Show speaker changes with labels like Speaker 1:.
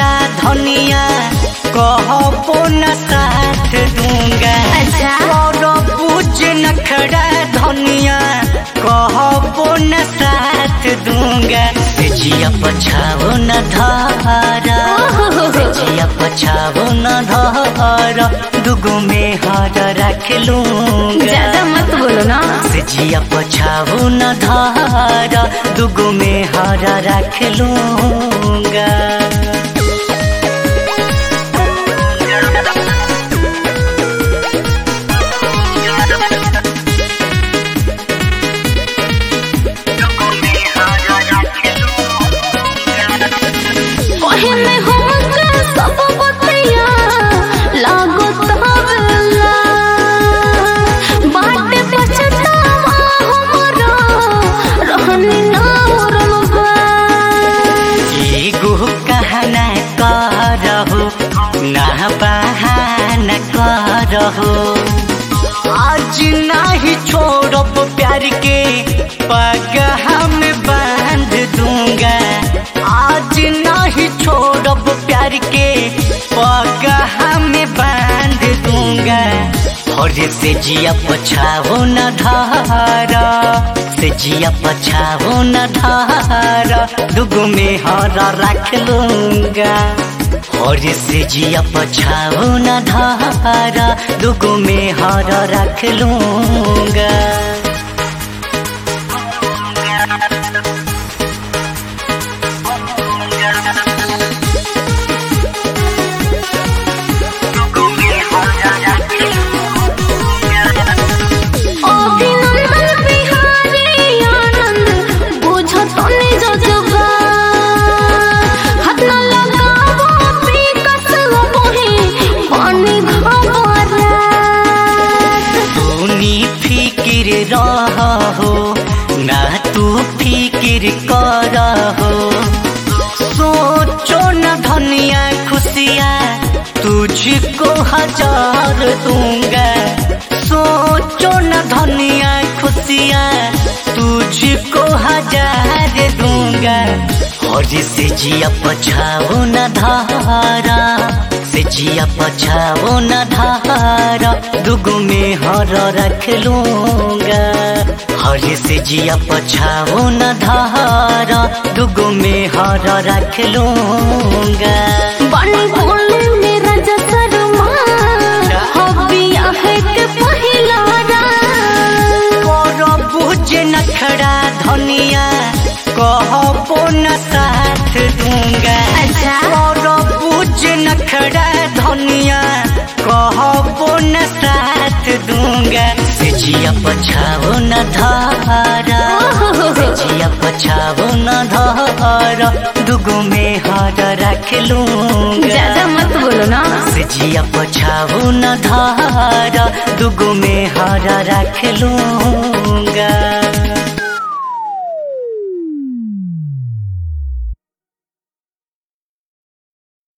Speaker 1: नखड़ा धनिया कहबो न साथ दूंगा। और पूछ नखड़ा धनिया कहबो न साथ दूंगा। जिया पछाओ न धारा, जिया पछाओ न धारा, दुगो में हार रख लूंगा।
Speaker 2: ज्यादा मत बोलो ना।
Speaker 1: जिया पछाओ न धारा, दुगो में हार रख लूंगा। ना बहाना करहो, आज नहीं छोड़ब प्यार के पगहा में बांध दूंगा। आज नहीं छोड़ब प्यार के पगहा में बांध दूंगा। और से जिया पछाओ न धारा, से जिया पछाओ न धारा, दुगो में हारा रख लूंगा। और से जिया पछाओ न धारा, दुगो में हारा रख लूंगा। रहो ना तू फिक्र करहो, सोचो न धनिया खुशियाँ तुझको हजार दूंगा। सोचो न धनिया खुशियाँ तुझको हजार दूंगा। और से जिया पछाओ न धारा, से जिया पछाओ न धारा, दुगो में हार रख लूंगा। और से जिया पछाओ न धारा, दुगो में हार रख लूंगा।
Speaker 2: बानी बोले मेरा जसरमा, हबिया है के पहिला
Speaker 1: करो बुझ नखड़ा धनिया कहबो न साथ दूंगा। करो बुझ नखड़ा धनिया कहबो न साथ दूंगा। से जिया पछाओ न धारा, से जिया पछाओ न धारा, दुगो में हार रख लूंगा।
Speaker 2: ज्यादा मत बोलो ना।
Speaker 1: से जिया पछाओ न धारा, दुगो में हार रख लूंगा।